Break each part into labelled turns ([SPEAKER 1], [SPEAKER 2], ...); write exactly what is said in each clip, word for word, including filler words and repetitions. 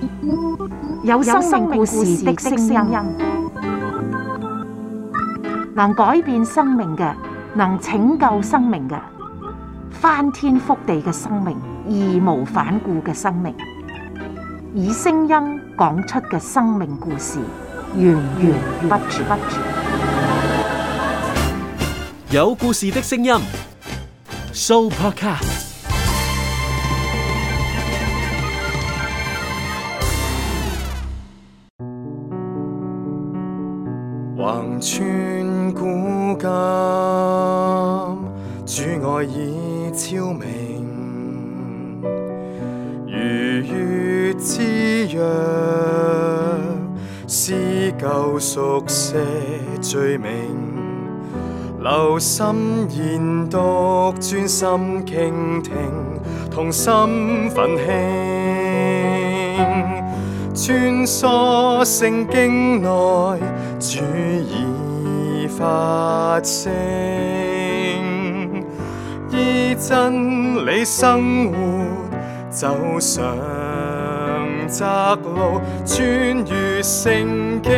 [SPEAKER 1] 有生命故事的聲音，能改變生命嘅，能拯救生命嘅，翻天覆地嘅生命，義無反顧嘅生命，以聲音講出嘅生命故事，源源不絕。
[SPEAKER 2] 有故事的聲音 ，Sooo Podcast。
[SPEAKER 3] 橫穿古今，主愛已超明，如月之約，撕舊熟寫罪名，留心研讀，專心傾聽，同心奮興，穿梭聖經內，主已發聲，依真理生活，走上窄路，穿越聖經。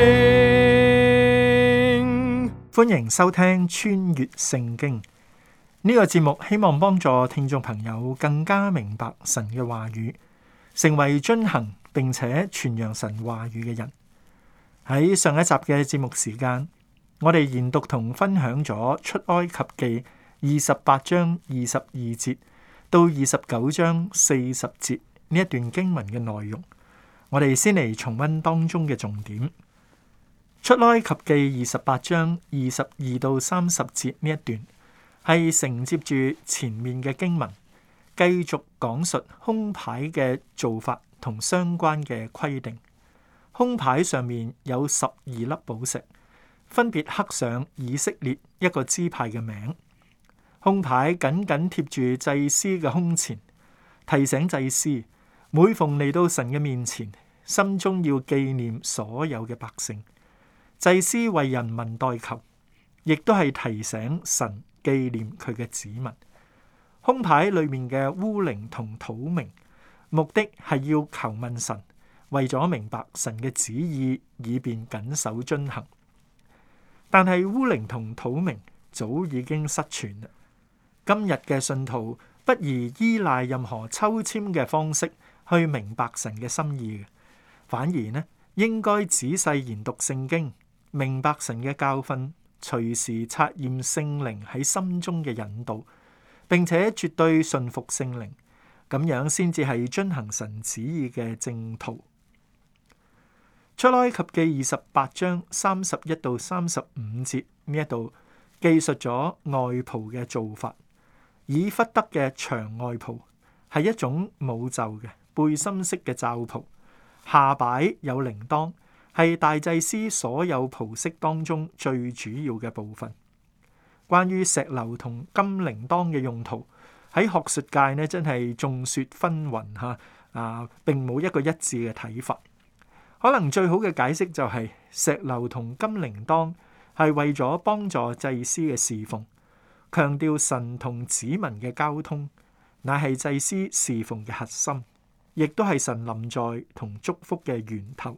[SPEAKER 4] 歡迎收聽穿越聖經呢個節目，希望幫助聽眾朋友更加明白神嘅話語，成為遵行並且傳揚神話語嘅人。喺上一集嘅節目時間，我哋研讀同分享咗出埃及記二十八章二十二節到二十九章四十節呢一段經文嘅內容。我哋先嚟重溫當中嘅重點。出埃及記二十八章二十二到三十節呢一段係承接住前面嘅經文，繼續講述胸牌嘅做法同相關嘅規定。胸牌上面有十二粒寶石，分別刻上以色列一個支派嘅名。胸牌緊緊貼住祭司嘅胸前，提醒祭司每逢嚟到神嘅面前，心中要紀念所有嘅百姓。祭司為人民代求，亦都係提醒神紀念佢嘅子民。胸牌裏面嘅烏靈同土明，目的係要求問神，為咗明白神嘅旨意，以便謹守遵行。但係烏靈同土明早已經失傳啦。今日嘅信徒不宜依賴任何抽籤嘅方式去明白神嘅心意嘅，反而呢應該仔細研讀聖經，明白神嘅教訓，隨時察驗聖靈喺心中嘅引導，並且絕對順服聖靈，咁樣先至係遵行神旨意嘅正途。出埃及記二十八章三十一到三十五節呢一度記述咗外袍嘅做法。以弗得嘅長外袍係一種冇袖嘅背心式嘅罩袍，下擺有鈴鐺，係大祭司所有袍飾當中最主要嘅部分。關於石榴同金鈴鐺嘅用途，喺學術界呢真係眾說紛紜吓，啊，並冇一個一致嘅睇法。可能最好嘅解釋就係、是、石榴同金鈴鐺係為咗幫助祭司嘅侍奉，強調神同子民嘅交通，乃係祭司侍奉嘅核心，亦都係神臨在同祝福嘅源頭。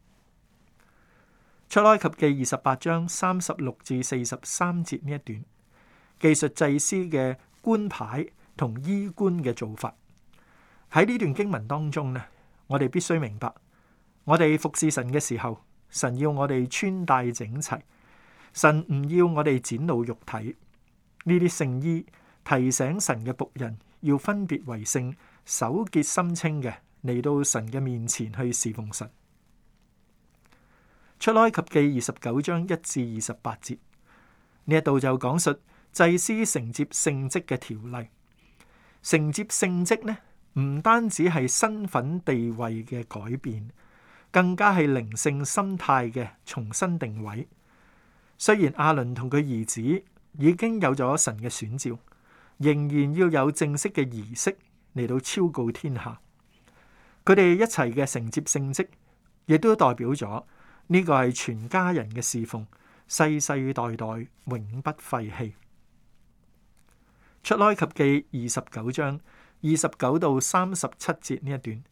[SPEAKER 4] 出埃及記二十八章三十六至四十三節呢一段，記述祭司嘅冠牌同衣冠嘅做法。喺呢段經文當中呢，我哋必須明白，我哋服侍神嘅時候，神要我哋穿戴整齊，神唔要我哋展露肉體。呢啲聖衣提醒神嘅僕人要分別為聖，手潔心清嘅嚟到神嘅面前去侍奉神。出埃及記二十九章一至二十八節呢一度就講述祭司承接聖職嘅條例。承接聖職呢，唔單止係身份地位嘅改變，更加係靈性心態嘅重新定位。雖然亞倫同佢兒子已經有咗神嘅選召，仍然要有正式嘅儀式嚟到超告天下。佢哋一齊嘅承接聖職，亦都代表咗呢個係全家人嘅侍奉，世世代代永不廢棄。出埃及記二十九章二十九到三十七節呢一段，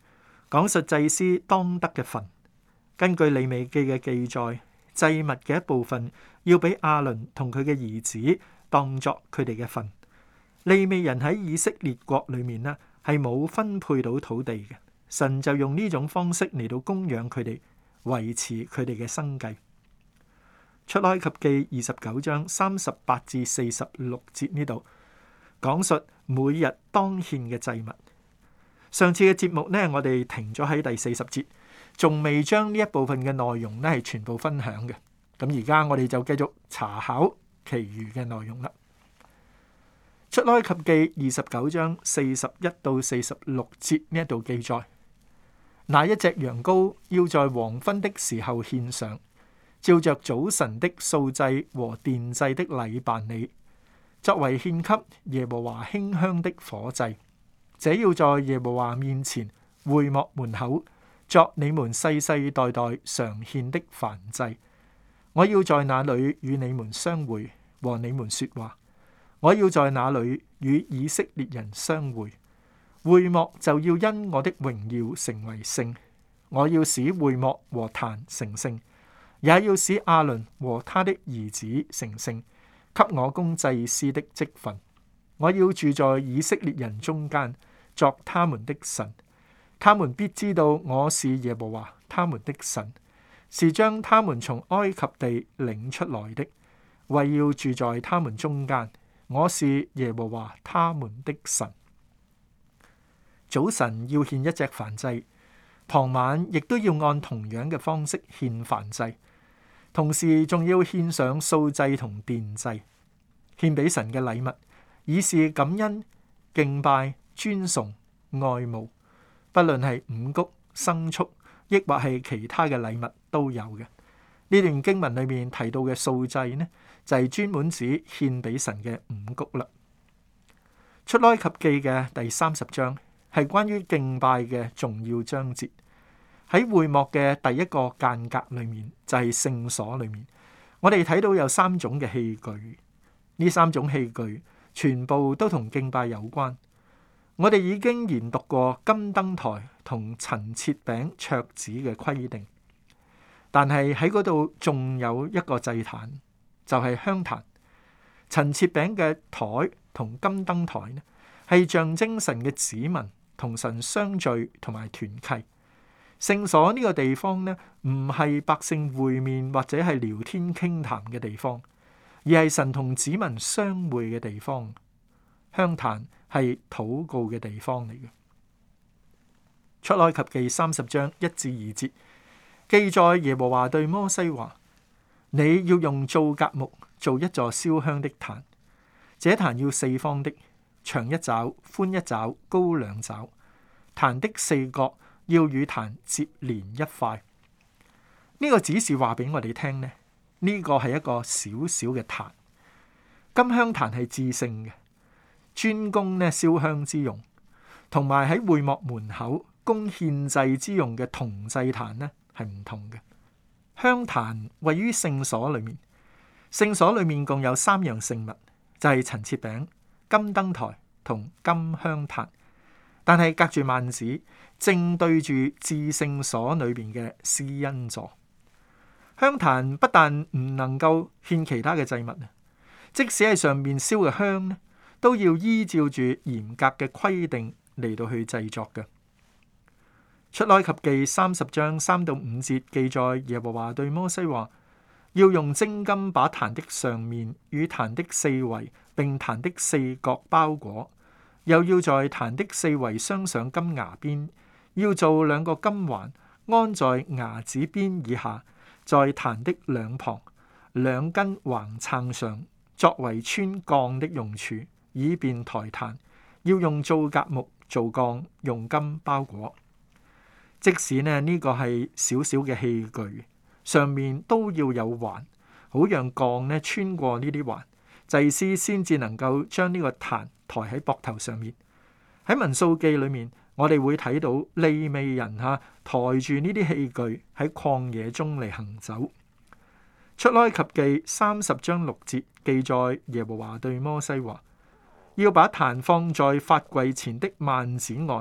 [SPEAKER 4] 講述祭司當得嘅份。根據利未記嘅記載，祭物嘅一部分要俾亞倫同佢嘅兒子當作佢哋嘅份。利未人喺以色列國裏面呢，係冇分配到土地嘅，神就用呢種方式嚟到供養佢哋，維持佢哋嘅生計。出埃及記二十九章三十八至四十六節呢度講述每日當獻嘅祭物。上次嘅節目呢，我哋停咗喺第四十節，仲未將呢一部分嘅內容呢係全部分享嘅。咁而家我哋就繼續查考其餘嘅內容啦。出埃及記二十九章四十一到四十六節呢一度記載，那一隻羊羔要在黃昏的時候獻上，照着早晨的素祭和奠祭的禮辦理，作為獻給耶和華馨香的火祭。這要在耶和華面前會幕門口作你們世世代代常獻的燔祭。我要在那裏與你們相會，和你們說話。我要在那裏與以色列人相會，會幕就要因我的榮耀成為聖。我要使會幕和壇成聖，也要使亞倫和他的兒子成聖，給我供祭司的職分。我要住在以色列人中間，作他們的神。他們必知道我是耶和華他們的神，是將他們從埃及地領出來的，為要住在他們中間。我是耶和華他們的神。早晨要獻一隻燔祭，傍晚亦都要按同樣嘅方式獻燔祭，同時仲要獻上素祭同奠祭，獻俾神嘅禮物，以示感恩、敬拜、尊崇、愛慕。不論係五穀、牲畜，抑或係其他嘅禮物都有嘅。呢段經文裏面提到嘅素祭呢，就係專門指獻俾神嘅五穀啦。出埃及記嘅第三十章係關於敬拜嘅重要章節。喺會幕嘅第一個間隔裏面，就係聖所裏面，我哋睇到有三種嘅器具。呢三種器具全部都同敬拜有關。我哋已經研讀過金燈台同陳設餅桌子嘅規定，但係喺嗰度仲有一個祭壇，就係香壇。陳設餅嘅台同金燈台呢，係象徵神嘅子民同神相聚同埋團契。聖所呢個地方呢，唔係百姓會面或者係聊天傾談嘅地方，而係神同子民相會嘅地方。香壇係禱告嘅地方嚟嘅。出埃及記三十章一至二節記載，耶和華對摩西話：你要用皂莢木做一座燒香的壇，這壇要四方的，長一肘，寬一肘，高兩肘。壇的四角要與壇接連一塊。呢、這個指示話俾我哋聽呢，呢、這個係一個小小嘅壇。金香壇係至聖嘅，專供呢燒香之用，同埋喺會幕門口供獻祭之用嘅銅祭壇呢係唔同嘅。香壇位於聖所裏面，聖所裏面共有三樣聖物，就係陳設餅、金燈台同金香壇，但係隔住幔子，正對住至聖所裏邊嘅施恩座。香壇不但唔能夠獻其他嘅祭物，即使係上面燒嘅香呢，都要依照住嚴格嘅規定嚟到去製作嘅。出埃及記三十章三到五節記載，耶和華對摩西話：要用精金把壇的上面與壇的四圍並壇的四角包裹，又要在壇的四圍鑲上金牙邊，要做兩個金環，安在牙子邊以下，在壇的兩旁兩根橫撐上，作為穿槓的用處，以便抬壇。要用皂莢木做槓，用金包裹。即使呢呢個係小小嘅器具，上面都要有環，好讓槓呢穿過呢啲環，祭司先至能夠將呢個壇抬喺膊頭上面。喺民數記裏面，我哋會睇到利未人吓抬住呢啲器具喺曠野中嚟行走。出埃及記三十章六節記載，耶和華對摩西話：要把壇放在法櫃前的幔子外，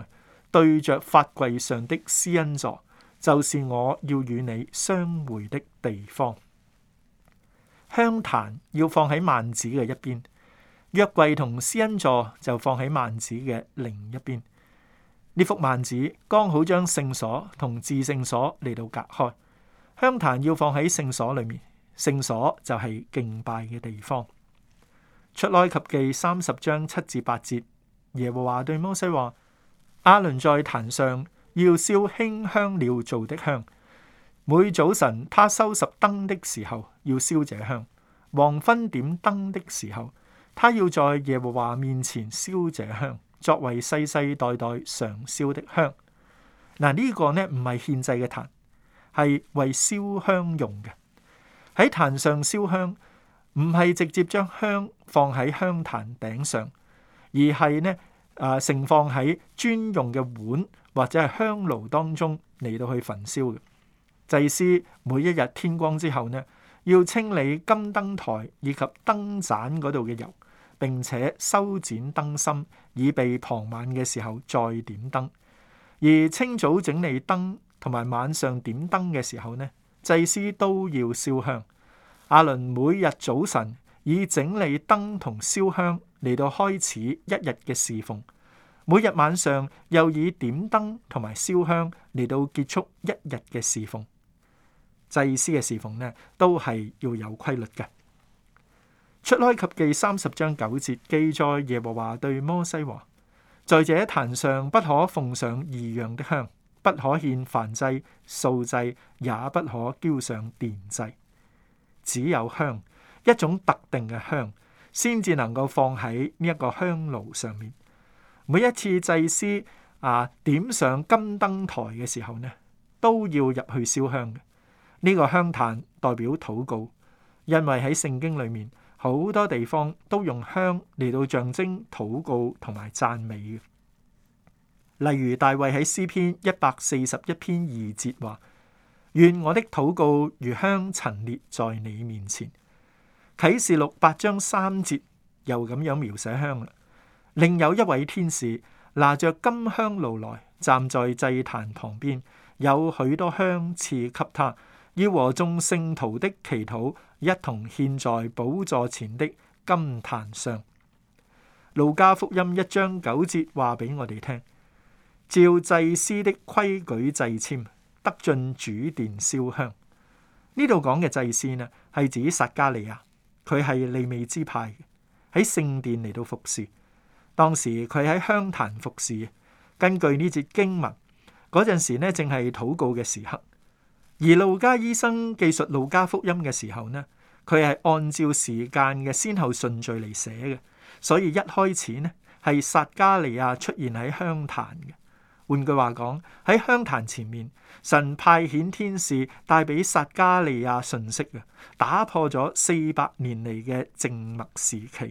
[SPEAKER 4] 對着法櫃上的施恩座，就是我要與你相會的地方。香壇要放喺幔子嘅一邊，約櫃同施恩座就放喺幔子嘅另一邊。呢幅幔子剛好將聖所同至聖所嚟到隔開。香壇要放喺聖所裏面，聖所就係敬拜嘅地方。出埃及記三十章七至八節，耶和華對摩西話：亞倫在壇上要燒馨香料做的香，每早晨他收拾燈的時候要燒這香，黃昏點燈的時候，他要在耶和華面前燒這香，作為世世代代常燒的香。嗱，呢個呢唔係獻祭嘅壇，係為燒香用嘅。喺壇上燒香，唔係直接將香放喺香壇頂上，而係呢啊盛放喺專用嘅碗或者係香爐當中嚟到去焚燒嘅。祭司每一日天光之後呢，要清理金燈台以及燈盞嗰度嘅油，並且修剪燈芯，以備傍晚嘅時候再點燈。而清早整理燈同埋晚上點燈嘅時候呢，祭司都要燒香。亞倫每日早晨以整理燈同燒香嚟到開始一日嘅侍奉，每日晚上又以點燈同埋燒香嚟到結束一日嘅侍奉。祭司嘅侍奉呢，都係要有規律嘅。出埃及記三十章九節記載，耶和華對摩西話：在這壇上不可奉上異樣的香，不可獻燔祭、素祭，也不可澆上奠祭。只有香，一種特定嘅香，先至能夠放喺呢一個香爐上面。每一次祭司啊點上金燈台嘅時候呢，都要入去燒香嘅。呢個香壇代表禱告，因為喺聖經裏面好多地方都用香嚟到象徵禱告同埋讚美嘅。例如大衛喺詩篇一百四十一篇二節話：願我的禱告如香陳列在你面前。啟示錄八章三節又咁樣描寫香啦。另有一位天使拿着金香爐來，站在祭壇旁邊，有許多香賜給他，要和眾聖徒的祈禱一同獻在寶座前的金壇上。路加福音一章九節話俾我哋聽：照祭司的規矩掣籤，得進主殿燒香。呢度講嘅祭司呢，係指撒迦利亞，佢係利未支派嘅，喺聖殿嚟到服侍。當時佢喺香壇服侍。根據呢節經文，嗰陣時呢正係禱告嘅時刻。而路加醫生記述路加福音嘅時候呢，佢係按照時間嘅先後順序嚟寫嘅，所以一開始呢係撒迦利亞出現喺香壇嘅。換句話講，喺香壇前面，神派遣天使帶俾撒迦利亞訊息嘅，打破咗四百年嚟嘅靜默時期。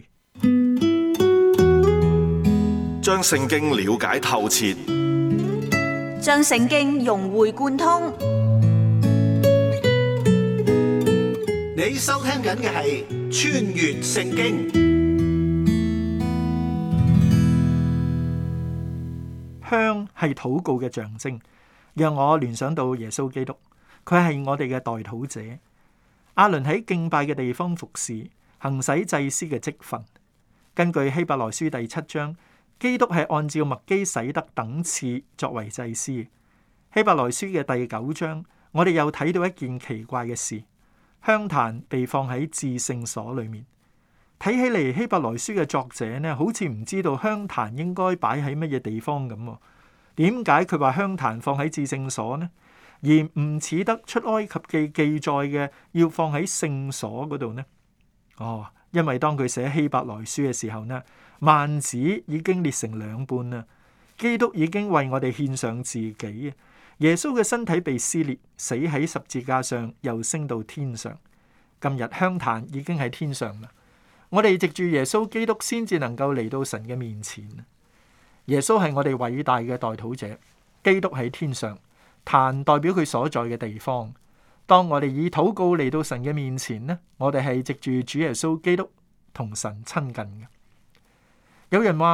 [SPEAKER 5] 將聖經了解透徹，
[SPEAKER 6] 將聖經融會貫通。
[SPEAKER 7] 你收聽緊嘅係《穿越聖經》。
[SPEAKER 4] 香係禱告嘅象徵，讓我聯想到耶穌基督，佢係我哋嘅代禱者。亞倫喺敬拜嘅地方服侍，行使祭司嘅職分。根據希伯來書第七章，基督係按照麥基洗德等次作為祭司。希伯來書嘅第九章，我哋又睇到一件奇怪嘅事：香壇被放喺至聖所裏面。睇起嚟，希伯來書嘅作者呢，好似唔知道香壇應該擺喺乜嘢地方咁。點解佢話香壇放喺至聖所呢？而唔似得出埃及記記載嘅要放喺聖所嗰度呢？哦，因為當佢寫希伯來書嘅時候呢，幔子已經裂成兩半啦，基督已經為我哋獻上自己。耶穌嘅身體被撕裂，死喺十字架上，又升到天上。今日香壇已經喺天上啦。我哋藉住耶穌基督先至能夠嚟到神嘅面前。耶穌係我哋偉大嘅代禱者，基督喺天上，壇代表佢所在嘅地方。當我哋以禱告嚟到神嘅面前呢，我哋係藉住主耶穌基督同神親近嘅。有人話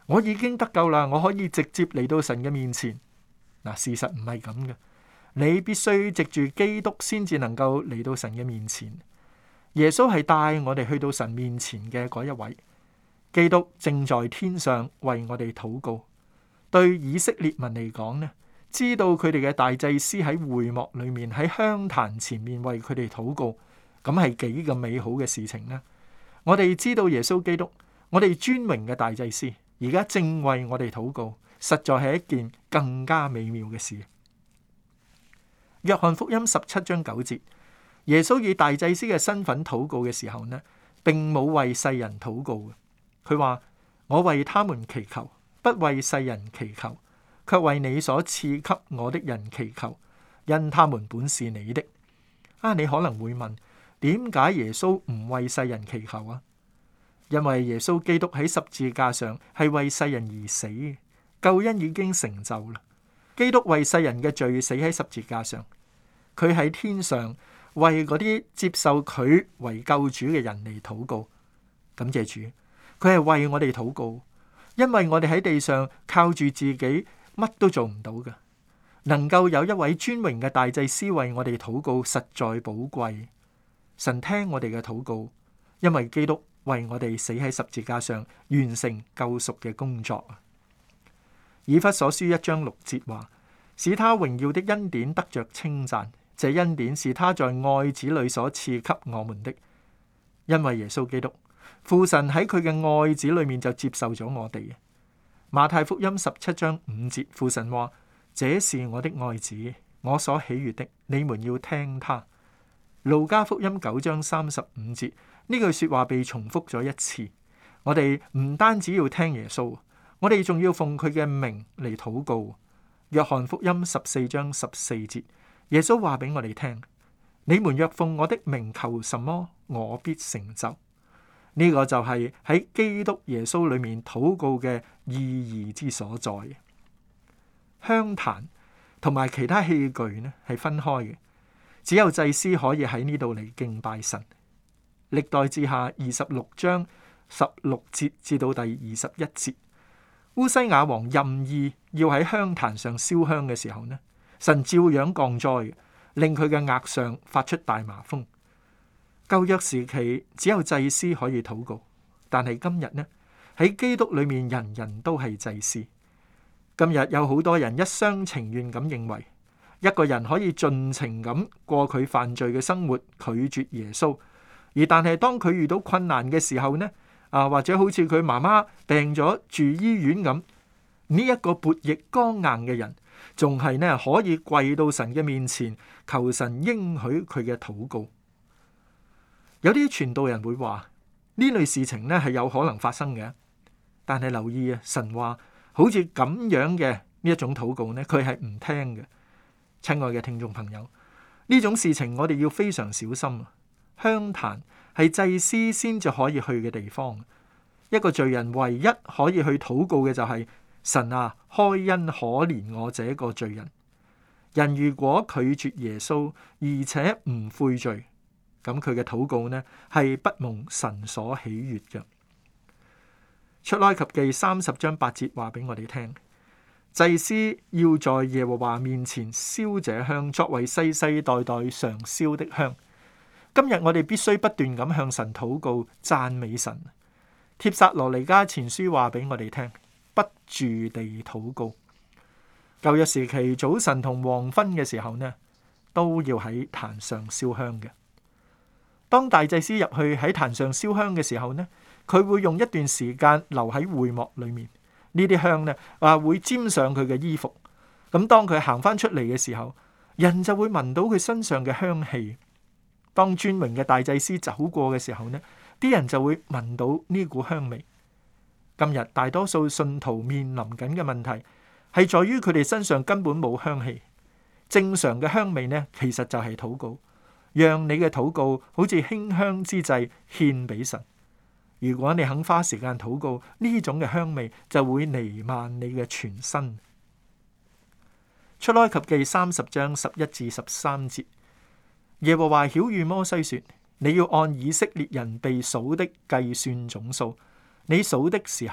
[SPEAKER 4] 我已經得救啦，我可以直接嚟到神嘅面前。嗱，事實唔係咁嘅，你必須藉住基督先至能夠嚟到神嘅面前。耶穌係帶我哋去到神面前嘅嗰一位。基督正在天上為我哋禱告。對以色列民嚟講呢，知道佢哋嘅大祭司喺會幕裏面喺香壇前面為佢哋禱告，咁係幾咁美好嘅事情呢？我哋知道耶穌基督，我哋尊榮嘅大祭司，而家正為我哋禱告，實在係一件更加美妙嘅事。約翰福音十七章九節，耶穌以大祭司嘅身份禱告嘅時候呢，並冇為世人禱告嘅。佢話：我為他們祈求，不為世人祈求，卻為你所賜給我的人祈求，因他們本是你的。啊，你可能會問，點解耶穌唔為世人祈求啊？因為耶穌基督喺十字架上係為世人而死，救恩已經成就啦。基督為世人嘅罪死喺十字架上，佢喺天上為嗰啲接受佢為救主嘅人嚟禱告。感謝主，佢係為我哋禱告，因為我哋喺地上靠住自己乜都做唔到嘅，能夠有一位尊榮嘅大祭司為我哋禱告，實在寶貴。神聽我哋嘅禱告，因為基督為我哋死喺十字架上，完成救贖嘅工作。以弗所書一章六節話：使他榮耀的恩典得着稱讚，這恩典是他在愛子裏所賜給我們的。因為耶穌基督，父神喺佢嘅愛子裏面就接受咗我哋。馬太福音十七章五節，父神話：這是我的愛子，我所喜悅的，你們要聽他。路加福音九章三十五節，呢句說話被重複咗一次。我哋唔單止要聽耶穌，我哋仲要奉佢嘅名嚟禱告。約翰福音十四章十四節，耶穌話俾我哋聽：你們若奉我的名求什麼，我必成就。呢個就係喺基督耶穌裏面禱告嘅意義之所在。香壇同埋其他器具呢係分開嘅，只有祭司可以喺呢度嚟敬拜神。歷代志下二十六章十六節至到第二十一節，烏西雅王任意要喺香壇上燒香嘅時候呢，神照樣降災，令佢嘅額上發出大麻風。舊約時期只有祭司可以禱告，但係今日呢，喺基督裏面人人都係祭司。今日有好多人一廂情願咁認為，一個人可以盡情咁過佢犯罪嘅生活，拒絕耶穌。而但係當佢遇到困難嘅時候呢，啊或者好似佢媽媽病咗住醫院咁，呢、這、一個悖逆剛硬嘅人，仲係呢可以跪到神嘅面前，求神應許佢嘅禱告。有啲傳道人會話呢類事情呢係有可能發生嘅，但係留意啊，神話好似咁樣嘅呢一種禱告呢，佢係唔聽嘅。親愛嘅聽眾朋友，呢種事情我哋要非常小心。香壇係祭司先至可以去嘅地方，一個罪人唯一可以去禱告嘅就係、是、神啊，開恩可憐我這個罪人。人如果拒絕耶穌而且唔悔罪，咁佢嘅禱告呢係不蒙神所喜悅嘅。出埃及記三十章八節話俾我哋聽，祭司要在耶和華面前燒這香，作為世世代代常燒的香。今日我哋必須不斷咁向神禱告，讚美神。帖撒羅尼迦前書話俾我哋聽，不住地禱告。舊約時期早晨同黃昏嘅時候呢，都要喺壇上燒香嘅。當大祭司入去喺壇上燒香嘅時候呢，佢會用一段時間留喺會幕裏面。呢啲香呢，啊會沾上佢嘅衣服。咁當佢行翻出嚟嘅時候，人就會聞到佢身上嘅香氣。當尊榮嘅大祭司走過嘅時候呢，啲人就會聞到呢股香味。今日大多數信徒面臨緊嘅問題係在於佢哋身上根本冇香氣。正常嘅香味呢，其實就係禱告，讓你嘅禱告好似馨香之祭獻俾神。如果你肯花時間禱告，呢種嘅香味就會彌漫你嘅全身。出埃及記三十章十一至十三節。耶和華曉諭摩西說：你要按以色列人被數的計算總數。你數的時候，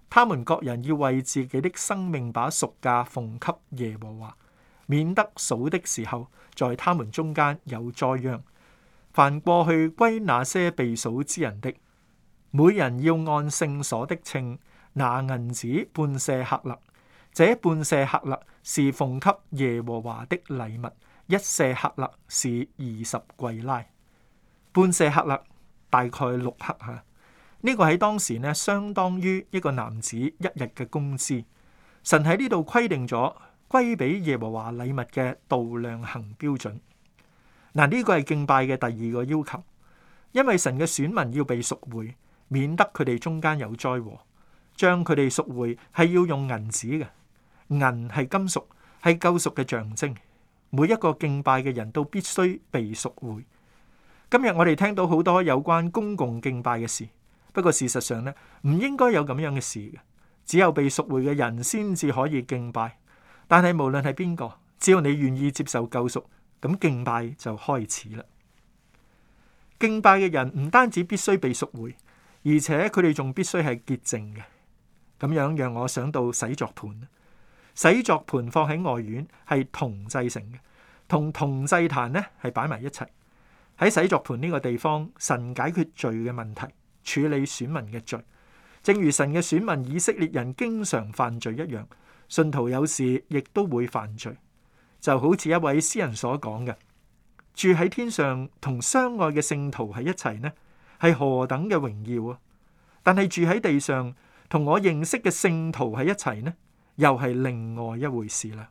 [SPEAKER 4] 他們各人要為自己的生命把贖價奉給耶和華，免得數的時候在他們中間有災殃。凡過去歸那些被數之人的，每人要按聖所的稱拿銀子半舍客勒，這半舍客勒是奉給耶和華的禮物，一舍客勒是二十櫃拉。半舍客勒大概六克吓，呢、這個喺當時呢，相當於一個男子一日嘅工資。神喺呢度規定咗歸俾耶和華禮物嘅度量衡標準。嗱，呢個係敬拜嘅第二個要求，因為神嘅選民要被贖回，免得佢哋中間有災禍。將佢哋贖回係要用銀子嘅，銀係金屬，係救贖嘅象徵。每一個敬拜嘅人都必須被贖回。今日我哋聽到好多有關公共敬拜嘅事，不過事實上呢，唔應該有咁樣嘅事嘅。只有被贖回嘅人先至可以敬拜。但係無論係邊個，只要你願意接受救贖，咁敬拜就開始啦。敬拜嘅人唔單止必須被贖回，而且佢哋仲必須係潔淨嘅。咁樣讓我想到洗濯盤。洗濯盤放喺外院係銅製成嘅，同銅祭壇呢係擺埋一齊。喺洗濯盤呢個地方，神解決罪嘅問題，處理選民嘅罪，正如神嘅選民以色列人經常犯罪一樣，信徒有時亦都會犯罪。就好似一位詩人所講嘅，住喺天上同相愛嘅聖徒喺一齊呢，係何等嘅榮耀啊！但係住喺地上同我認識嘅聖徒喺一齊呢，又係另外一回事啦。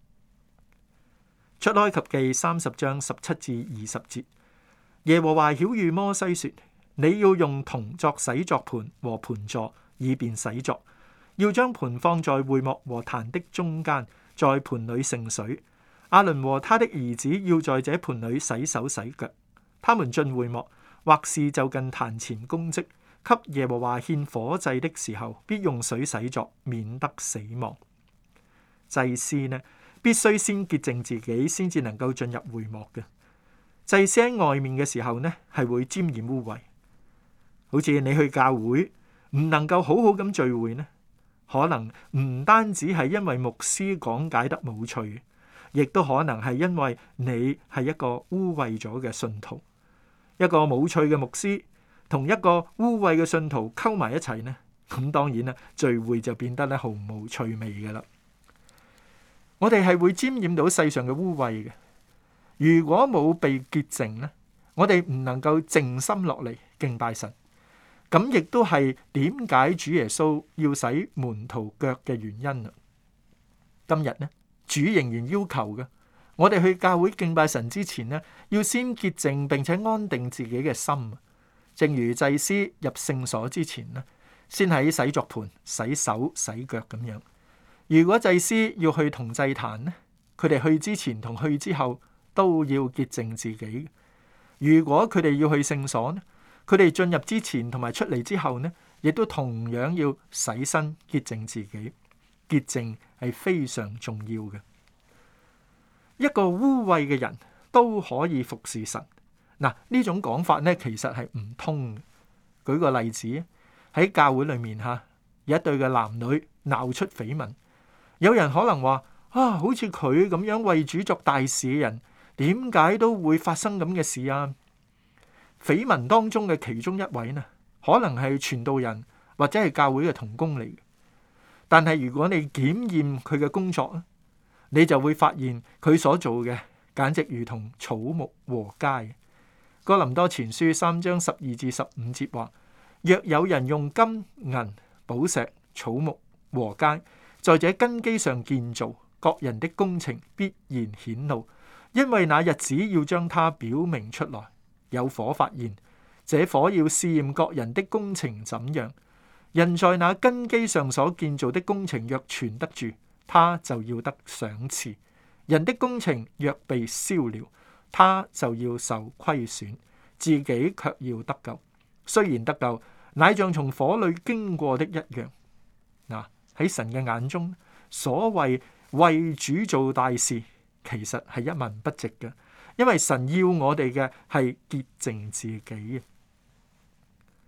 [SPEAKER 4] 出埃及記三十章十七至二十節，耶和華曉諭摩西說：你要用銅作洗濯盤和盤座，以便洗濯。要將盤放在會幕和壇的中間，在盤裏盛水。亞倫和他的兒子要在這盤裏洗手洗腳。他們進會幕，或是就近壇前供職，給耶和華獻火祭的時候，必用水洗濯，免得死亡。祭司呢，必須先潔淨自己，先至能夠進入會幕嘅。祭司喺外面嘅時候呢，係會沾染污穢。好似你去教會唔能夠好好咁聚會呢，可能唔單止係因為牧師講解得冇趣，亦都可能係因為你係一個污穢咗嘅信徒。一個冇趣嘅牧師同一個污穢嘅信徒溝埋一齊呢，咁當然啦，聚會就變得咧毫無趣味嘅啦。我哋係會沾染到世上嘅污穢嘅。如果冇被潔淨呢，我哋唔能夠靜心落嚟敬拜神。咁亦都係點解主耶穌要洗門徒腳嘅原因啦。今日呢，主仍然要求嘅，我哋去教會敬拜神之前呢，要先潔淨並且安定自己嘅心。正如祭司入聖所之前呢，先喺洗濯盤洗手洗腳咁樣。如果祭司要去銅祭壇呢，佢哋去之前同去之後都要潔淨自己。如果佢哋要去聖所呢，佢哋進入之前同埋出嚟之後呢，亦都同樣要洗身潔淨自己。潔淨係非常重要嘅。一個污穢嘅人都可以服侍神。嗱，呢種講法呢，其實係唔通嘅。舉個例子，喺教會裏面吓，有一對嘅男女鬧出緋聞，有人可能話啊，好似佢咁樣為主作大事嘅人，點解都會發生咁嘅事啊？緋聞當中嘅其中一位呢，可能係傳道人或者係教會嘅同工嚟嘅。但係如果你檢驗佢嘅工作咧，你就會發現佢所做嘅簡直如同草木禾秸。哥林多前書三章十二至十五節話：若有人用金銀寶石草木禾秸在這根基上建造，各人的工程必然顯露，因為那日子要將它表明出來。有火發現，這火要試驗各人的工程怎樣。人在那根基上所建造的工程若存得住，他就要得賞賜；人的工程若被燒了，他就要受虧損，自己卻要得救。雖然得救，乃像從火裏經過的一樣。嗱，喺神嘅眼中，所謂為主做大事，其實係一文不值嘅。因為神要我哋嘅係潔淨自己嘅。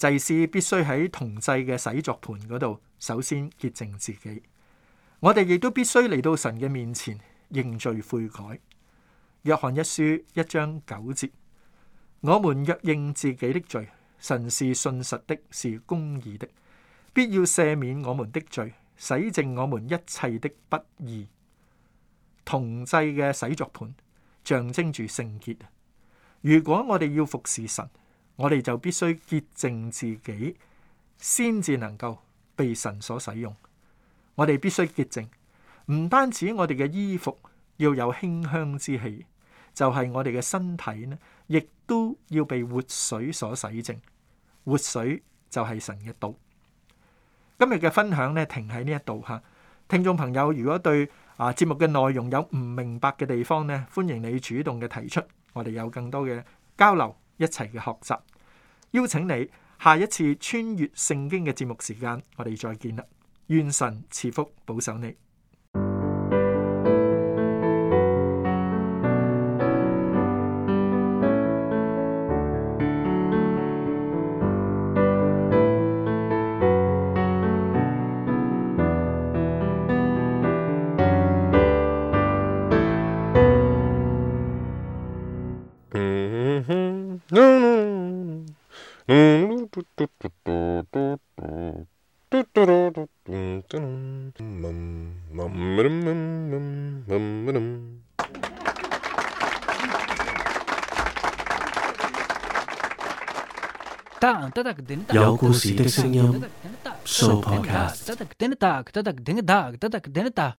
[SPEAKER 4] 祭司必須喺銅祭嘅洗濯盤嗰度首先潔淨自己。我哋亦都必須嚟到神嘅面前認罪悔改。約翰一書一章九節，我們若認自己的罪，神是信實的，是公義的，必要赦免我們的罪，洗淨我們一切的不義。銅祭嘅洗濯盤象徵住聖潔。如果我哋要服侍神，我哋就必須潔淨自己，先至能夠被神所使用。我哋必須潔淨，唔單止我哋嘅衣服要有馨香之氣，就係我哋嘅身體呢，亦都要被活水所洗淨。活水就係神嘅道。今日嘅分享呢，停喺呢一度吓。聽眾朋友，如果對啊節目嘅內容有唔明白嘅地方呢，歡迎你主動嘅提出，我哋有更多嘅交流，一齊嘅學習。邀請你下一次穿越聖經嘅節目時間，我哋再見啦。願神賜福保守你。
[SPEAKER 2] 有故事的聲音，Sooo Podcast。